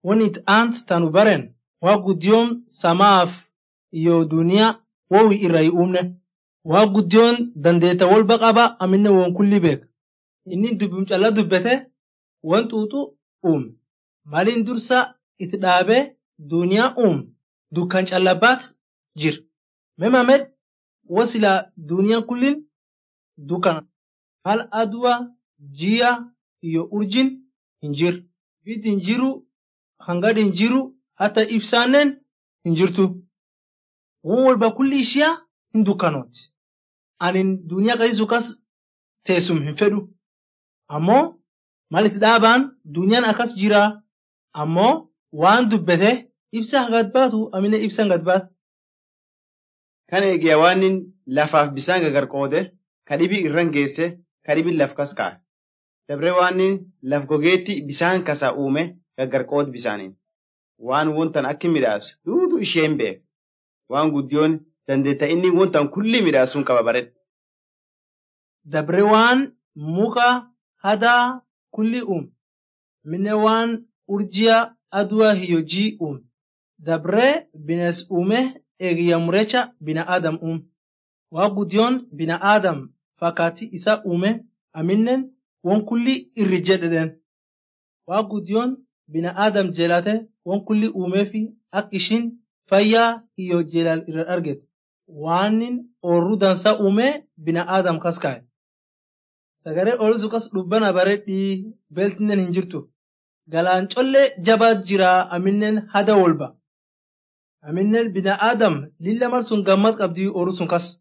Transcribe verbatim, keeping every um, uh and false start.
wonit ant tanu baren waa guddiyoon samaaf iyo duniyaa wowi irraa uumne. Waa guddiyoon dandeeta walba qaba aminne won kulli beek. Inni dubbum calla dubbete wantuutu uume. Maliin dursa itti dhaabee duniyaa uume dukkan callabaat jir. Memamed wasila duniyaa kullin dukkan hal aduwa jiya iyo urjin hinjir. Bid hinjiru hangad hinjiru hata ibsaanen hinjirtu. Won walba kulli ishiyaa hin dukkanooti. Anin duniyaa qajeelchu kas teessum hin fedhu. Ammoo mal itti dhaabaan duniyaan akkas jira. Ammoo waan dubbete ibsa hagad baatu amine ibsa hagad baatu. Kan eegee waan lafaaf bisaan gagar qoode kadhibii irran geesse kadhibii laf kas kaa'e. Dabree waan laf gogeetti bisaan kasa uume gagar qood bisaaniin. Waan wontan akki midhaasu duudu isheen beek. Waan guddiyoon dandeetta inni wontan kulli midhaasuun qaba baredha. Dabree waan muka hadaa kulli uume. Minne waan urjiya aduwa hiyo jii uume. Dabree bines uume eegiyya murecha bina Adam uume. Waa guddiyoon bina Adam fakkaati isa uume aminnen won kulli irri jedheden. Waa guddiyoon bina Adam jeelate won kulli uumeefi ak ishin fayyaa iyo jeelal irra argetu. Waanin oorru dansa uume bina Adam kas kaa'e. Sagaree oolchu kas dhubbana baredhii beeltinen hin jirtu. Galaan collee jabaat jira aminnen hada walba. Aminnen bina Adam lilla mal sun gammad qabdii oolu sun kas.